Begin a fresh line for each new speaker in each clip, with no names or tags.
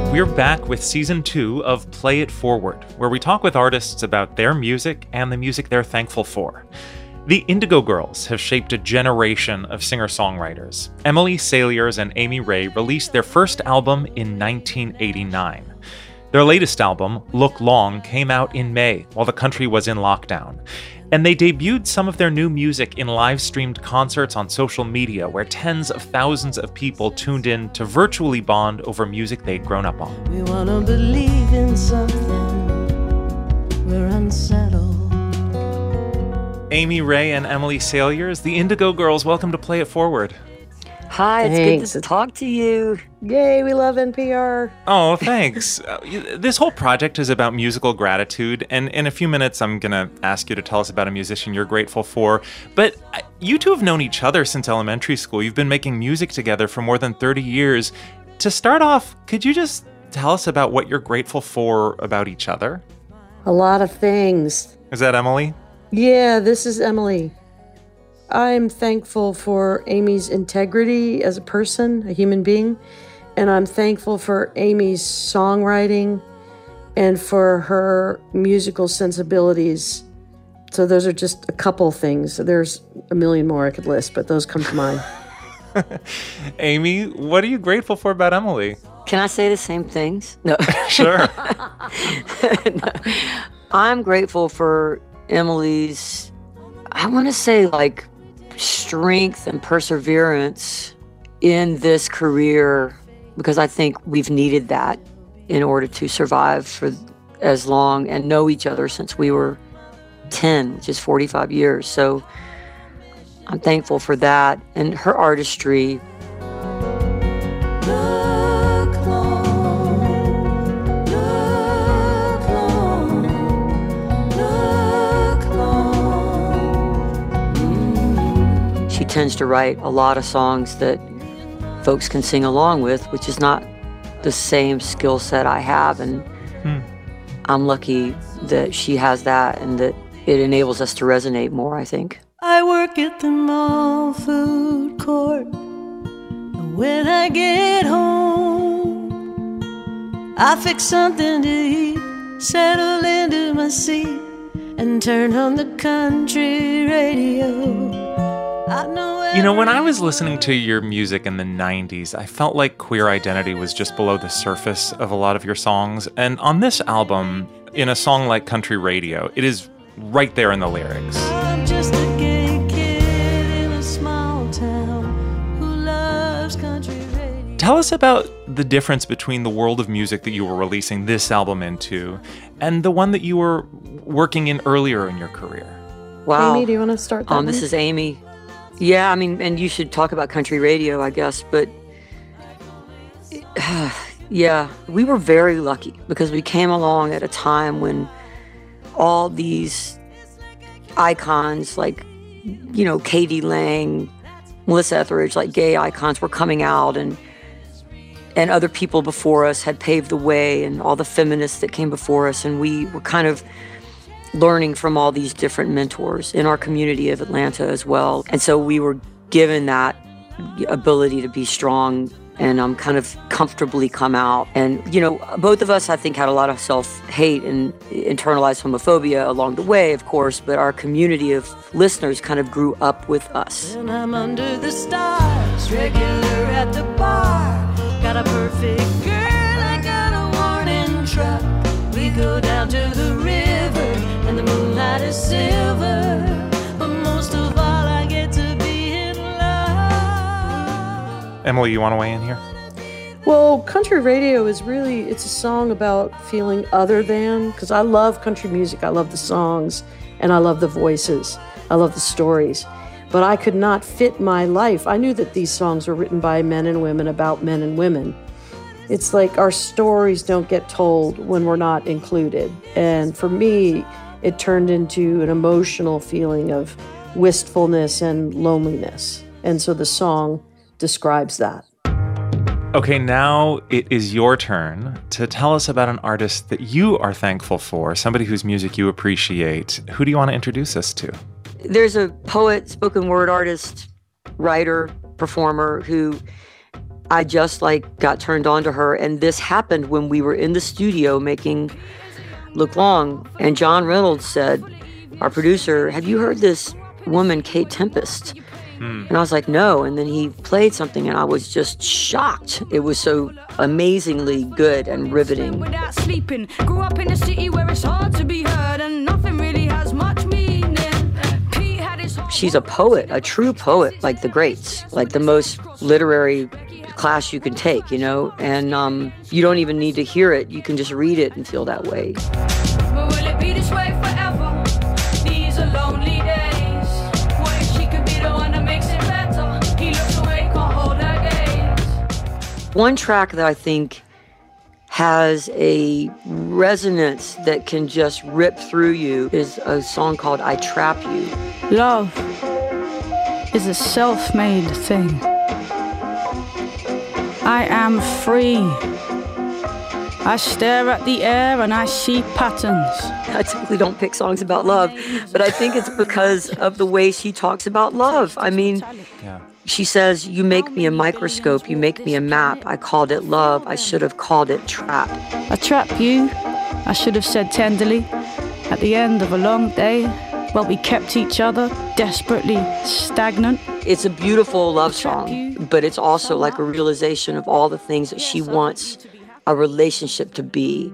We're back with Season 2 of Play It Forward, where we talk with artists about their music and the music they're thankful for. The Indigo Girls have shaped a generation of singer-songwriters. Emily Saliers and Amy Ray released their first album in 1989. Their latest album, Look Long, came out in May while the country was in lockdown. And they debuted some of their new music in live-streamed concerts on social media where tens of thousands of people tuned in to virtually bond over music they'd grown up on.
We wanna believe in something, we're unsettled.
Amy Ray and Emily Saliers, the Indigo Girls, welcome to Play It Forward.
Hi, it's
Thanks.
good to talk to you.
Yay, we love NPR.
Oh, thanks. This whole project is about musical gratitude, and in a few minutes I'm going to ask you to tell us about a musician you're grateful for. But you two have known each other since elementary school. You've been making music together for more than 30 years. To start off, could you just tell us about what you're grateful for about each other?
A lot of things.
Is that Emily?
Yeah, this is Emily. I'm thankful for Amy's integrity as a person, a human being, and I'm thankful for Amy's songwriting and for her musical sensibilities. So those are just a couple things. There's a million more I could list, but those come to mind.
Amy, what are you grateful for about Emily?
Can I say the same things? No.
Sure.
No. I'm grateful for Emily's, I want to say, like, strength and perseverance in this career, because I think we've needed that in order to survive for as long and know each other since we were 10, which is 45 years. So I'm thankful for that and her artistry. She tends to write a lot of songs that folks can sing along with, which is not the same skill set I have. And I'm lucky that she has that and that it enables us to resonate more, I think.
I work at the mall food court, and when I get home, I fix something to eat, settle into my seat, and turn on the country radio.
You know, when I was listening to your music in the 90s, I felt like queer identity was just below the surface of a lot of your songs. And on this album, in a song like Country Radio, it is right there in the lyrics.
I'm just a gay kid in a small town who loves country radio.
Tell us about the difference between the world of music that you were releasing this album into and the one that you were working in earlier in your career.
Wow.
Amy, do you want to start that
This
one?
is Amy. Yeah, I mean, and you should talk about country radio, I guess, but yeah, we were very lucky because we came along at a time when all these icons like, you know, Katie Lang, Melissa Etheridge, like gay icons were coming out, and other people before us had paved the way, and all the feminists that came before us, and we were kind of learning from all these different mentors in our community of Atlanta as well. And so we were given that ability to be strong and kind of comfortably come out. And, you know, both of us, I think, had a lot of self-hate and internalized homophobia along the way, of course, but our community of listeners kind of grew up with us.
And I'm under the stars, regular at the bar. Got a perfect girl, I got a warning truck. We go down to the river, and the moonlight is silver. But most of all, I get to be in love.
Emily, you want to weigh in here?
Well, country radio is really, it's a song about feeling other than, because I love country music. I love the songs, and I love the voices. I love the stories. But I could not fit my life. I knew that these songs were written by men and women about men and women. It's like our stories don't get told when we're not included. And for me, it turned into an emotional feeling of wistfulness and loneliness. And so the song describes that.
Okay, now it is your turn to tell us about an artist that you are thankful for, somebody whose music you appreciate. Who do you want to introduce us to?
There's a poet, spoken word artist, writer, performer who I just like got turned on to her. And this happened when we were in the studio making Look Long. And John Reynolds said, our producer, have you heard this woman, Kate Tempest? And I was like, no. And then he played something and I was just shocked. It was so amazingly good and riveting.
Without sleeping, grew up in a city where it's hard to be heard and nothing really has much meaning. Pete had his
She's a poet, a true poet, like the greats, like the most literary class you can take, you know? And you don't even need to hear it. You can just read it and feel that way.
But will it be this way forever? These are lonely days. What if she could be the one that makes it better? He looks away, can't hold her gaze.
One track that I think has a resonance that can just rip through you is a song called I Trap You.
Love is a self-made thing. I am free. I stare at the air and I see patterns.
I typically don't pick songs about love, but I think it's because of the way she talks about love. I mean, she says, you make me a microscope, you make me a map. I called it love, I should have called it trap.
I trap you, I should have said tenderly, at the end of a long day, while we kept each other desperately stagnant.
It's a beautiful love song, but it's also like a realization of all the things that she wants a relationship to be.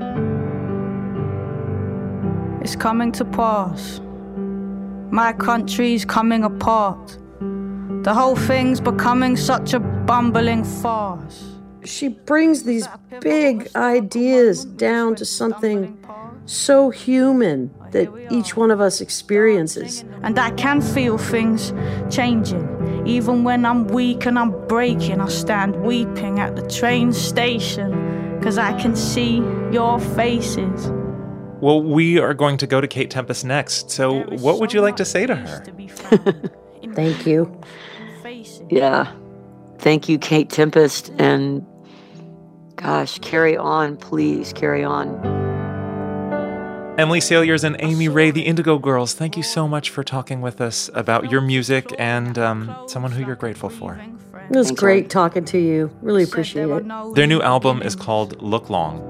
It's coming to pass. My country's coming apart. The whole thing's becoming such a bumbling farce.
She brings these big ideas down to something so human that each one of us experiences.
And I can feel things changing. Even when I'm weak and I'm breaking, I stand weeping at the train station, 'cause I can see your faces.
Well, we are going to go to Kate Tempest next, so what would you like to say to her?
Thank you.
Yeah. Thank you, Kate Tempest, and gosh, carry on, please, carry on.
Emily Saliers and Amy Ray, the Indigo Girls, thank you so much for talking with us about your music and someone who you're grateful for.
It was great talking to you. Really appreciate it.
Their new album is called Look Long.